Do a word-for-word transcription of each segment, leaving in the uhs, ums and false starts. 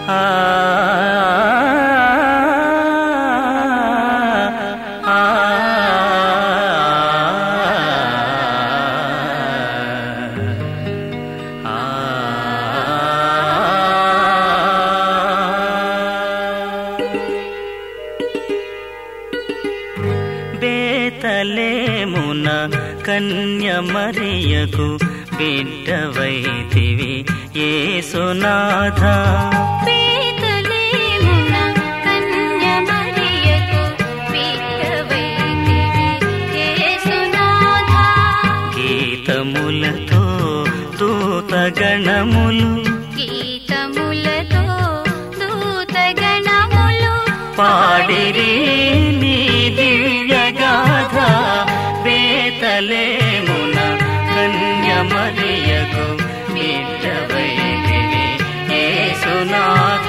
ఆ బేతలేమున కన్య మరియకు బిడ్డవైతివి యేసునాథ. బేతలేమున కన్య మరియకు బిడ్డవైతివి యేసునాథ. గీతములతో దూతగణములు గీతములతో దూతగణములు పాడిరి నీ దివ్యగాథ. బేతలేమున కన్య మరియకు బిడ్డవైతివి యేసునాథ.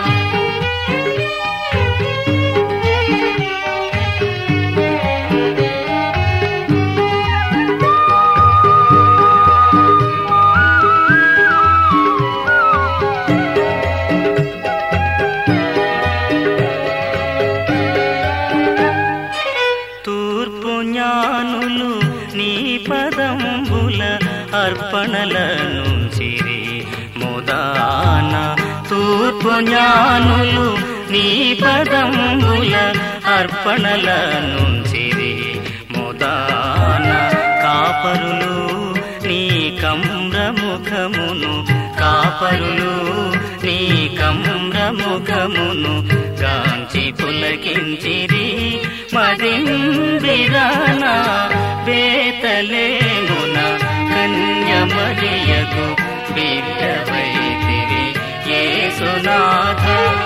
తూర్పు జ్ఞానులు నీ పదంబుల అర్పణలను చిరి ముదాన. తూర్పు జ్ఞానులు నీ పదంబుల అర్పణలను చిరి ముదాన. కాపరులు నీ కమ్రముఖమును కాపరులు నీ కమ్రముఖమును గాంచి పులకించిరి మదింబిరాన. బేతలేమున కన్య మరియకు బిడ్డవైతివి యేసునాథ.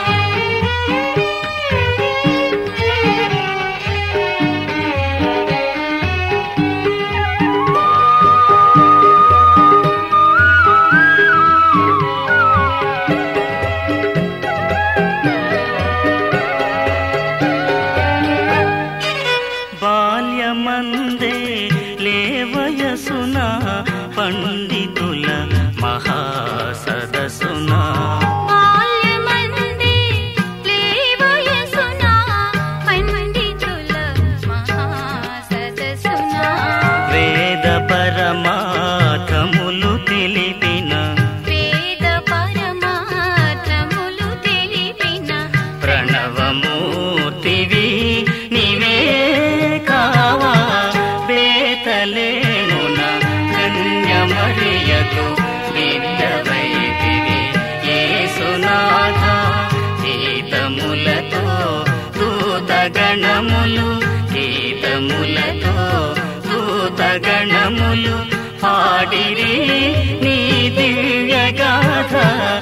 బాల్యమందే లేవయసున పండితుల మహాసదసున. బాల్యమందే లేవయసున పండితుల మహాసదసున. వేద పరమార్థములు తెలిపిన వేద పరమార్థములు తెలిపిన ప్రణవమూర్తివి నీవే కావా. బేతలేమున కన్య మరియకు బిడ్డవైతివి యేసునాథ. గీతములతో దూతగణములు గీతములతో దూతగణములు పాడిరి నీ దివ్యగాథ.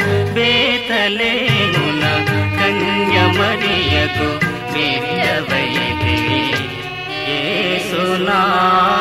బేతలేమున కన్య మరియకు బిడ్డవైతివి యేసునాథ.